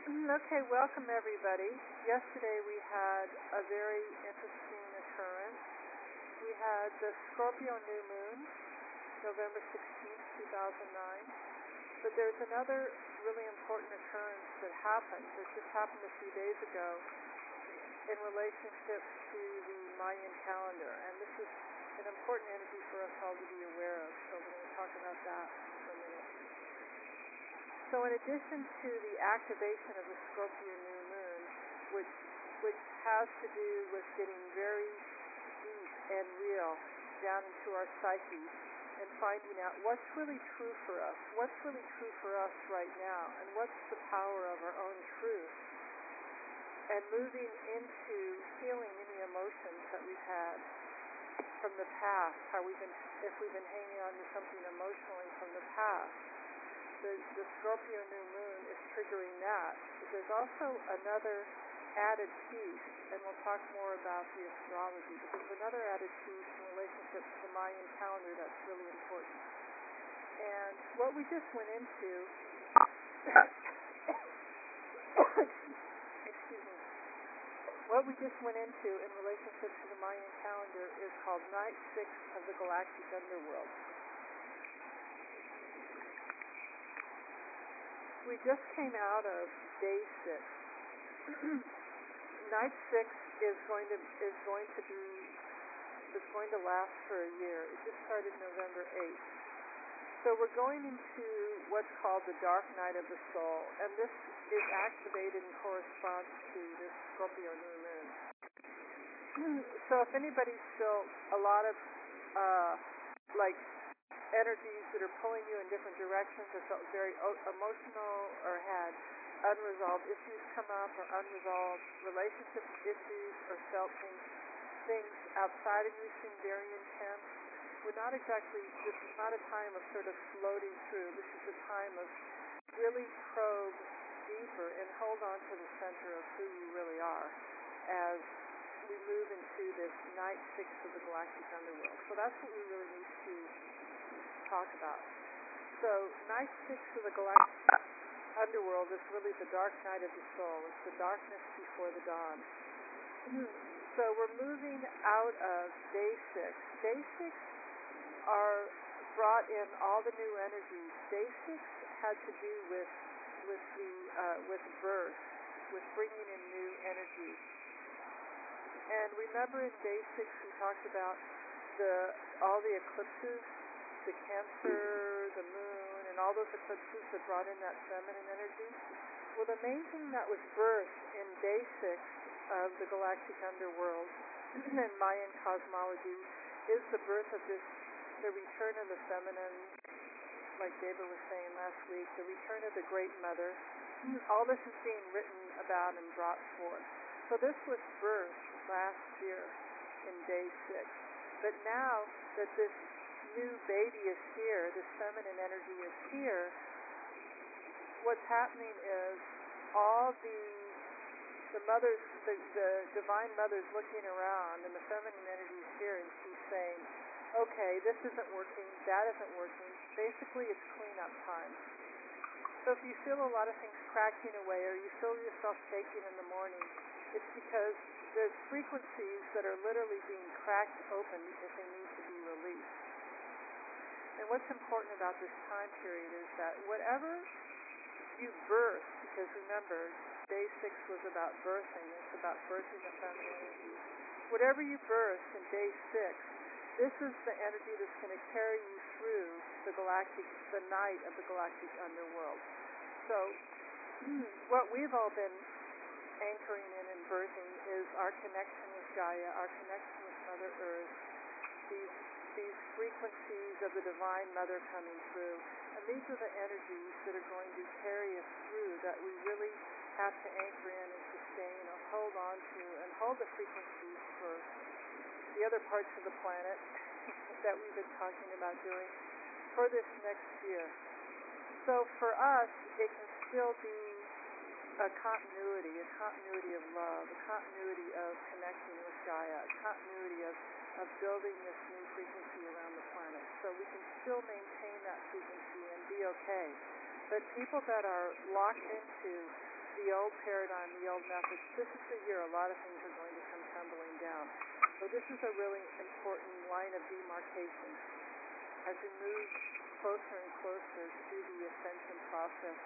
Okay, welcome everybody. Yesterday we had a very interesting occurrence. We had the Scorpio new moon, November 16th, 2009. But there's another really important occurrence that happened. It just happened a few days ago in relationship to the Mayan calendar. And this is an important energy for us all to be aware of. So we're going to talk about that for a minute. So in addition to the activation of the Scorpio new moon, which has to do with getting very deep and real down into our psyche and finding out what's really true for us, what's really true for us right now, and what's the power of our own truth, and moving into healing any emotions that we've had from the past, if we've been hanging on to something emotionally from the past. The Scorpio new moon is triggering that. But there's also another added piece, and we'll talk more about the astrology, but there's another added piece in relationship to the Mayan calendar that's really important. And what we just went into, excuse me, what we just went into in relationship to the Mayan calendar is called Night 6 of the Galactic Underworld. We just came out of day 6. Night 6 is going to last for a year. It just started November 8th. So we're going into what's called the dark night of the soul, and this is activated and corresponds to this Scorpio new moon. So if anybody's felt a lot of energies that are pulling you in different directions, or felt very emotional, or had unresolved issues come up, or unresolved relationship issues, or felt things outside of you seem very intense, this is not a time of sort of floating through. This is a time of really probe deeper and hold on to the center of who you really are as we move into this Night 6 of the Galactic Underworld. So that's what we really need to talk about. So Night 6 of the Galactic Underworld is really the dark night of the soul. It's the darkness before the dawn. So we're moving out of day 6. Day 6 brought in all the new energies. Day 6 had to do with birth, with bringing in new energy. And remember in day 6 we talked about all the eclipses, the Cancer, the moon, and all those eclipses that brought in that feminine energy. Well, the main thing that was birthed in day 6 of the Galactic Underworld in Mayan cosmology is the birth of the return of the feminine, like David was saying last week, the return of the Great Mother. All this is being written about and brought forth. So this was birthed last year in day 6. But now that this new baby is here, this feminine energy is here, what's happening is all the mothers, the divine mother's looking around, and the feminine energy is here, and she's saying, okay, this isn't working, that isn't working. Basically, it's cleanup time. So if you feel a lot of things cracking away, or you feel yourself shaking in the morning, it's because there's frequencies that are literally being cracked open because they need to be released. And what's important about this time period is that whatever you birth, because remember, day 6 was about birthing, it's about birthing the feminine energy. Whatever you birth in day 6, this is the energy that's going to carry you through the night of the Galactic Underworld. So what we've all been anchoring in and birthing is our connection with Gaia, our connection with Mother Earth, these frequencies of the Divine Mother coming through. And these are the energies that are going to carry us through, that we really have to anchor in and sustain or hold on to, and hold the frequencies for the other parts of the planet that we've been talking about doing for this next year. So for us, it can still be a continuity of love, a continuity of connecting with Gaia, a continuity of building this new frequency around the planet. So we can still maintain that frequency and be okay. But people that are locked into the old paradigm, the old methods, this is the year a lot of things are going to come tumbling down. So this is a really important line of demarcation as we move closer and closer to the ascension process,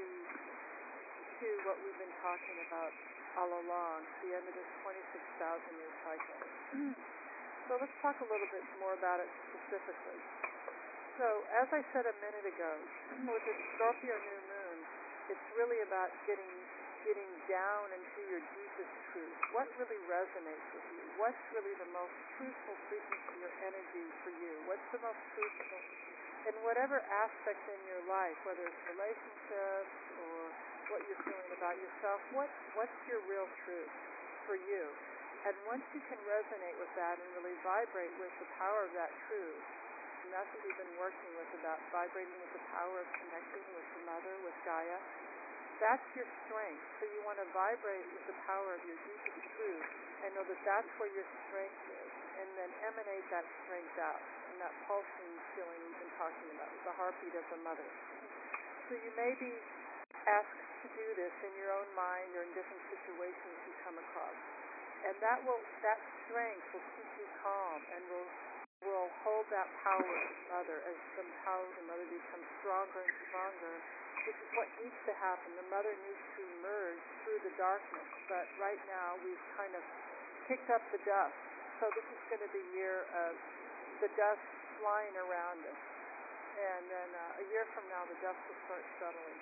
to what we've been talking about all along, the end of this 26,000-year cycle. So let's talk a little bit more about it specifically. So as I said a minute ago, with the Scorpio new moon, it's really about getting down into your deepest truth. What really resonates with you? What's really the most truthful frequency or energy for you? What's the most truthful in whatever aspect in your life, whether it's relationships or what you're feeling about yourself? What's your real truth for you? And once you can resonate with that and really vibrate with the power of that truth, and that's what we've been working with, about vibrating with the power of connecting with the Mother, with Gaia. That's your strength. So you want to vibrate with the power of your deepest truth and know that that's where your strength is, and then emanate that strength out and that pulsing feeling we've been talking about, the heartbeat of the Mother. So you may be asked to do this in your own mind or in different situations you come across. And that strength will keep you calm and will hold that power of the Mother as the power of the Mother becomes stronger and stronger. This is what needs to happen. The Mother needs to emerge through the darkness, but right now we've kind of picked up the dust. So this is going to be a year of the dust flying around us. And then a year from now, the dust will start settling.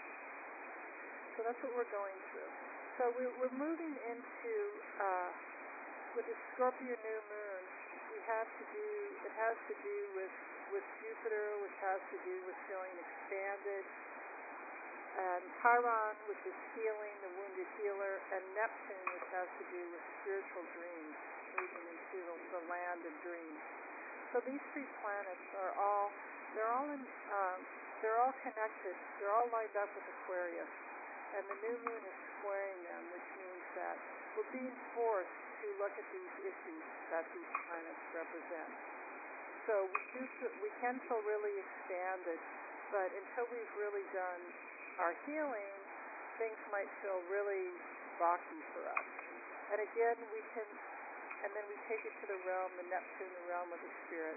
So that's what we're going through. So we're moving into, with the Scorpio new moon, it has to do with Jupiter, which has to do with feeling expanded, and Chiron, which is healing, the wounded healer, and Neptune, which has to do with spiritual dreams, moving into the land of dreams. So these three planets are all connected. They're all lined up with Aquarius, and the new moon is squaring them, which means that we're being forced to look at these issues that these planets represent. So we can feel really expanded, but until we've really done our healing, things might feel really rocky for us. And again, and then we take it to the realm, the Neptune, the realm of the spirit.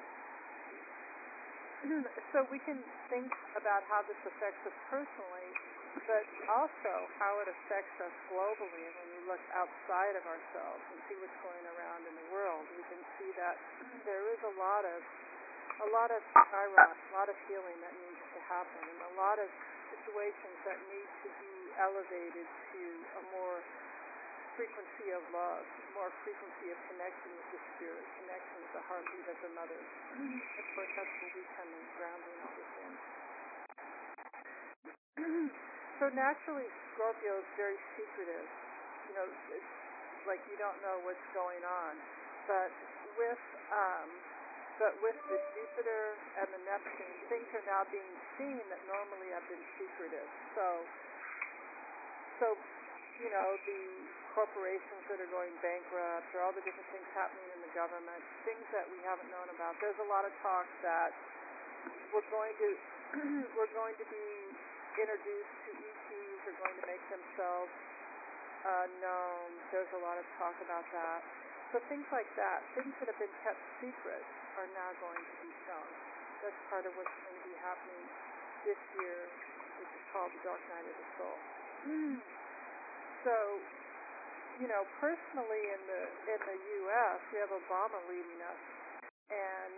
So we can think about how this affects us personally, but also how it affects us globally. And when we look outside of ourselves and see what's going around in the world, we can see that there is a lot of Chiron, a lot of healing that needs to happen, and a lot of situations that need to be elevated to a more frequency of love, more frequency of connection with the spirit, connection with the heartbeat of the Mother. Of course, that's where we come in, grounding all this in. So naturally, Scorpio is very secretive. You know, it's like you don't know what's going on. But with the Jupiter and the Neptune, things are now being seen that normally have been secretive. So you know, the corporations that are going bankrupt, or all the different things happening in the government, things that we haven't known about. There's a lot of talk that we're going to be introduced to ETs, are going to make themselves known. There's a lot of talk about that. So things like that, things that have been kept secret, are now going to be shown. That's part of what's going to be happening this year, which is called the Dark Night of the Soul. So, you know, personally in the U.S., we have Obama leading us, and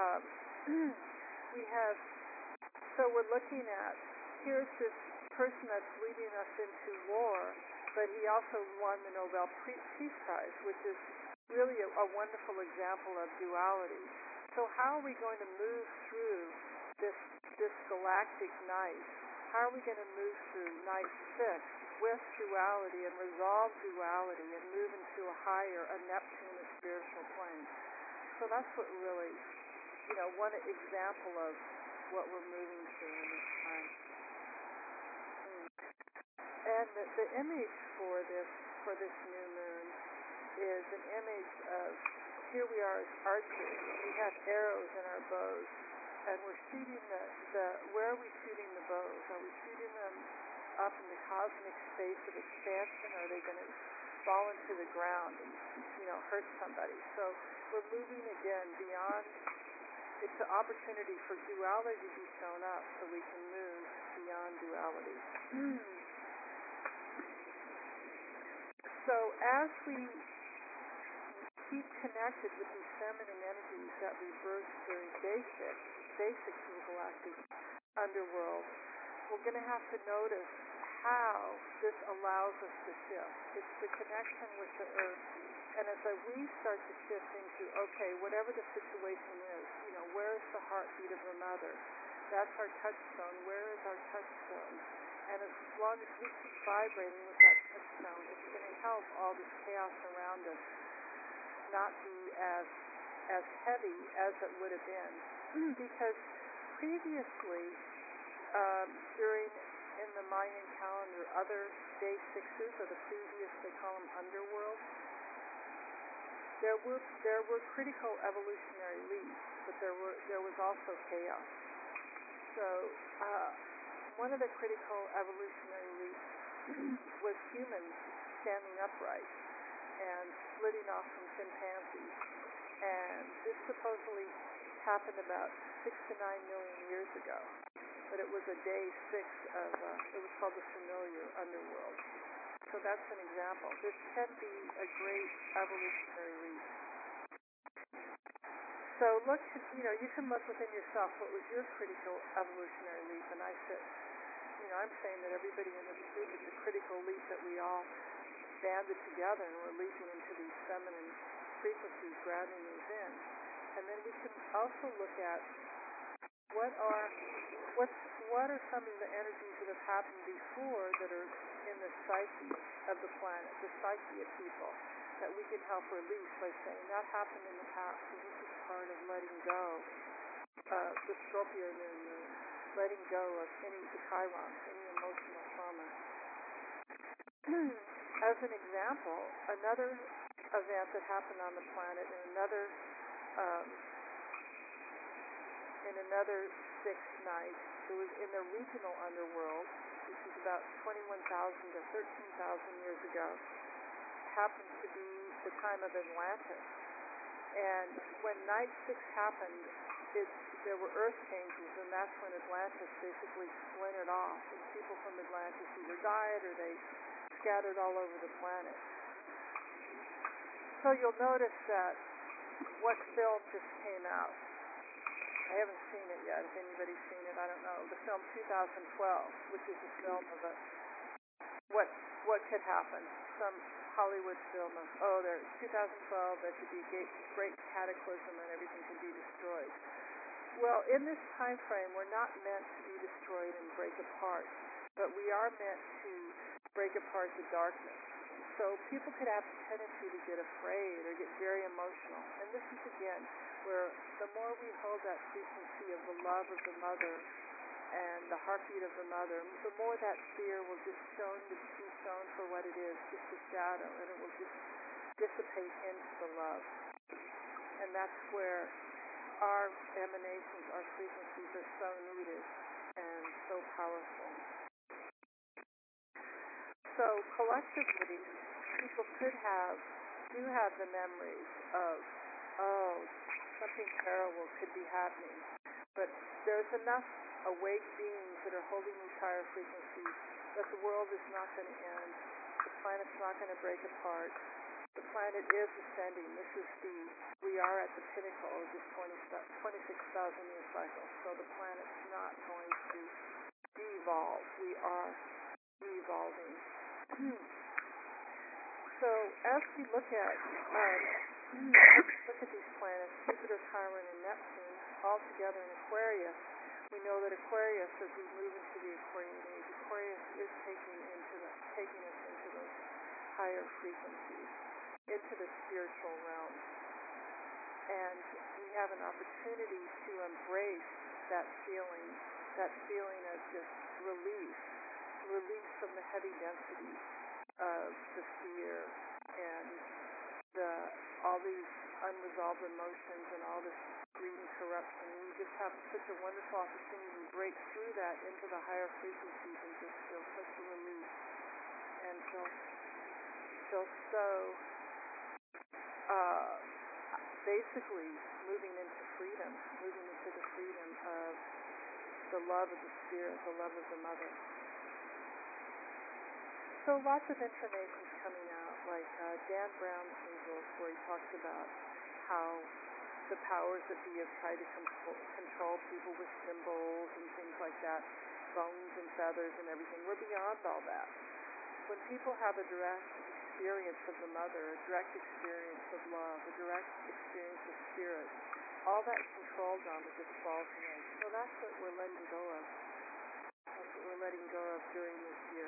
we're looking at, here's this person that's leading us into war, but he also won the Nobel Peace Prize, which is really a wonderful example of duality. So how are we going to move through this galactic night? How are we going to move through night 6 with duality and resolve duality and move into a higher, a Neptune, a spiritual plane? So that's what really, you know, one example of what we're moving through in this time. And the image for this new moon is an image of, here we are as archers. We have arrows in our bows, and we're shooting where are we shooting the bows? Are we shooting them up in the cosmic space of expansion, or are they going to fall into the ground and, hurt somebody? So we're moving again beyond. It's an opportunity for duality to be shown up so we can move beyond duality. So as we keep connected with these feminine energies that we birthed during basics in the galactic underworld, we're going to have to notice how this allows us to shift. It's the connection with the earth. And as we start to shift into, okay, whatever the situation is, where is the heartbeat of the mother? That's our touchstone. Where is our touchstone? And as long as we keep vibrating with that touchstone, it's going to help all this chaos around us not be as heavy as it would have been. Because previously, in the Mayan calendar, other day sixes, or the previous, they call them underworld, there were critical evolutionary leaps, but there was also chaos. So one of the critical evolutionary leaps was humans standing upright and splitting off from chimpanzees. And this supposedly happened about 6 to 9 million years ago. But it was a day 6 of, it was called the familiar underworld. So that's an example. This can be a great evolutionary leap. So look, you can look within yourself. What was your critical evolutionary leap? And I said, I'm saying that everybody in this group is a critical leap, that we all banded together and we're leaping into these feminine frequencies, grabbing these in. And then we can also look at what are some of the energies that have happened before that are in the psyche of the planet, the psyche of people, that we can help release by saying that happened in the past, so this is part of letting go of the Scorpio new moon, letting go of the Chiron, any emotional trauma. As an example, another event that happened on the planet in another 6th night, it was in the regional underworld, which is about 21,000 to 13,000 years ago, happened to be the time of Atlantis. And when night 6 happened, there were earth changes, and that's when Atlantis basically splintered off, and people from Atlantis either died or they scattered all over the planet. So you'll notice that what film just came out. I haven't seen it yet. If anybody's seen it, I don't know. The film 2012, which is a film of what could happen. Some Hollywood film of, 2012, there could be a great cataclysm and everything could be destroyed. Well, in this time frame, we're not meant to be destroyed and break apart, but we are meant to break apart the darkness. So people could have a tendency to get afraid or get very emotional. And this is, again, where the more we hold that frequency of the love of the mother and the heartbeat of the mother, the more that fear will just be shown for what it is, just a shadow, and it will just dissipate into the love. And that's where our emanations, our frequencies are so needed and so powerful. So collectively, people do have the memories of, something terrible could be happening. But there's enough awake beings that are holding these higher frequencies that the world is not going to end. The planet's not going to break apart. The planet is ascending. We are at the pinnacle of this 26,000-year cycle. So the planet's not going to devolve. We are evolving. So as we look at these planets, Jupiter, Chiron, and Neptune, all together in Aquarius, we know that Aquarius, as we move into the Aquarian age, Aquarius is taking us into those higher frequencies, into the spiritual realm. And we have an opportunity to embrace that feeling of just release from the heavy density of the fear and all these unresolved emotions and all this greed and corruption. We just have such a wonderful opportunity to break through that into the higher frequencies and just feel such feel so uh, basically moving into freedom, moving into the freedom of the love of the Spirit, the love of the Mother. So lots of information's coming out, like Dan Brown's new book, where he talks about how the powers that be have tried to control people with symbols and things like that, bones and feathers and everything. We're beyond all that. When people have a direct experience of the Mother, a direct experience of love, a direct experience of Spirit, all that control drama just falls away. So that's what we're letting go of. That's what we're letting go of during this year.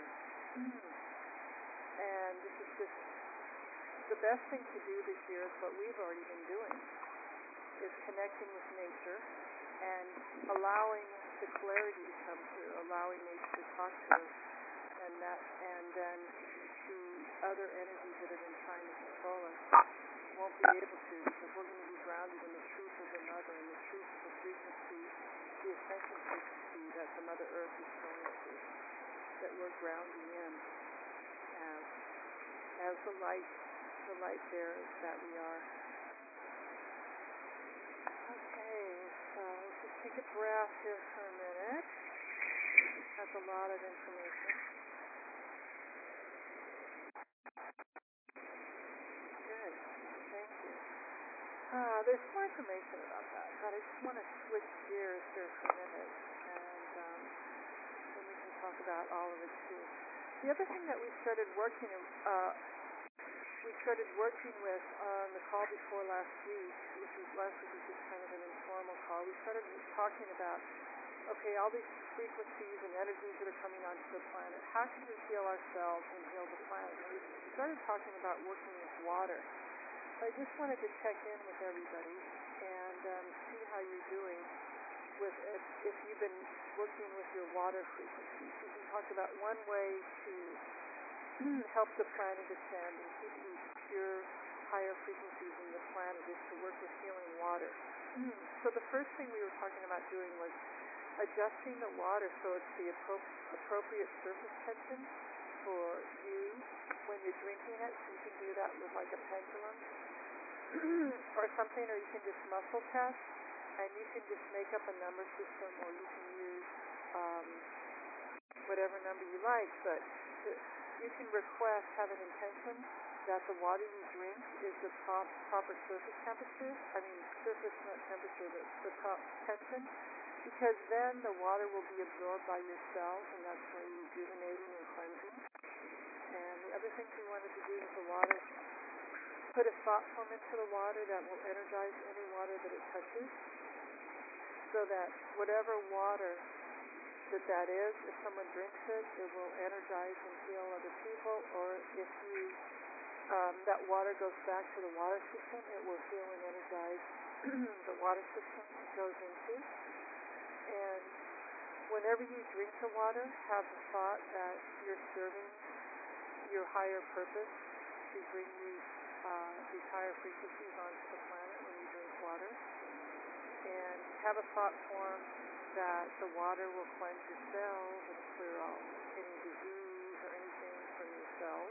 And this is just the best thing to do this year is what we've already been doing, is connecting with nature and allowing the clarity to come through, allowing nature to talk to us, and then the other energies that have been trying to control us won't be able to, because we're going to be grounded in the truth of the Mother and the truth of the frequency, the ascension frequency that the Mother Earth is going through, that we're grounding in as the light bearers that we are. Okay, so let's just take a breath here for a minute. That's a lot of information. Good, thank you. There's more information about that, but I just want to switch gears here for a minute, and then we can talk about all of it too. The other thing that we started working with on the call before last week, last week was just kind of an informal call. We started talking about, okay, all these frequencies and energies that are coming onto the planet. How can we heal ourselves and heal the planet? And we started talking about working with water. So I just wanted to check in with everybody and see how you're doing with it, if you've been working with your water frequencies. We talked about one way to help the planet ascend and keep these pure, higher frequencies in the planet is to work with healing water. So the first thing we were talking about doing was adjusting the water so it's the appropriate surface tension for you when you're drinking it. So you can do that with like a pendulum or something, or you can just muscle test, and you can just make up a number system, or you can use whatever number you like, but you can request, have an intention that the water you drink is the proper surface temperature. I mean, surface, not temperature, but the top tension, because then the water will be absorbed by your cells, and that's very rejuvenating and cleansing. And the other things we wanted to do with the water, put a thought form into the water that will energize any water that it touches, so that whatever water that is, if someone drinks it, it will energize and heal other people, or if you that water goes back to the water system, it will heal and energize the water system it goes into. And whenever you drink the water, have the thought that you're serving your higher purpose to bring these higher frequencies onto the planet when you drink water. And have a thought form that the water will cleanse your cells and clear out any disease or anything from your cells.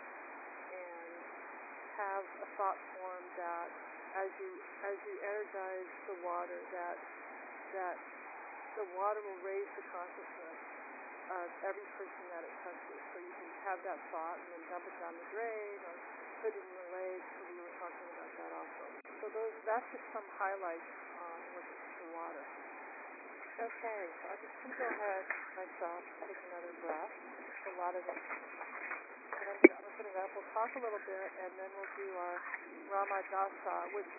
And have a thought form that as you energize the water, that the water will raise the consciousness of every person that it touches. So you can have that thought and then dump it down the drain or put it in the lake. So we were talking about that also. So that's just some highlights on looking at the water. Okay, so I'm just going to go ahead myself, take another breath. It's a lot of it. And I'm going to open it up. We'll talk a little bit, and then we'll do our Ramadasa, which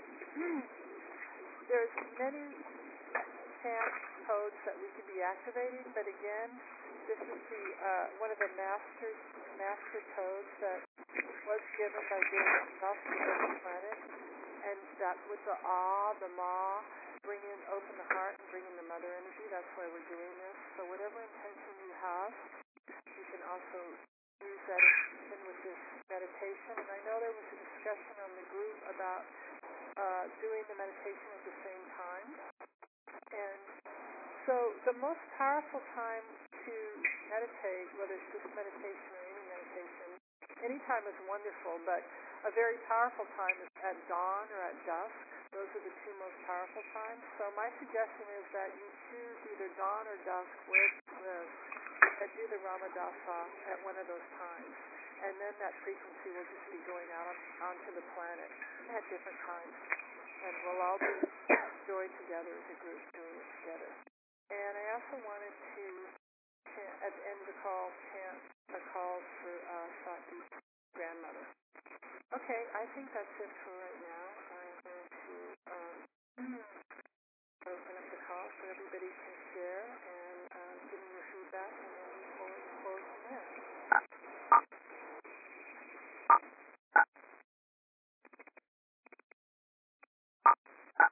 there's many chant codes that we could be activating, but again, this is the one of the master codes that was given by David Self to the planet, and that with the the ma, open the heart and bring in the mother energy. That's why we're doing this. So whatever intention you have, you can also use that intention with this meditation. And I know there was a discussion on the group about doing the meditation at the same time. And so the most powerful time to meditate, whether it's this meditation or any meditation, any time is wonderful, but a very powerful time is at dawn or at dusk. Those are the two most powerful times. So my suggestion is that you choose either dawn or dusk where you live and do the Ramadasa at one of those times. And then that frequency will just be going out onto the planet at different times. And we'll all be joined together as a group doing it together. And I also wanted to, at the end of the call, chant a call for Sati's grandmother. Okay, I think that's it for right now.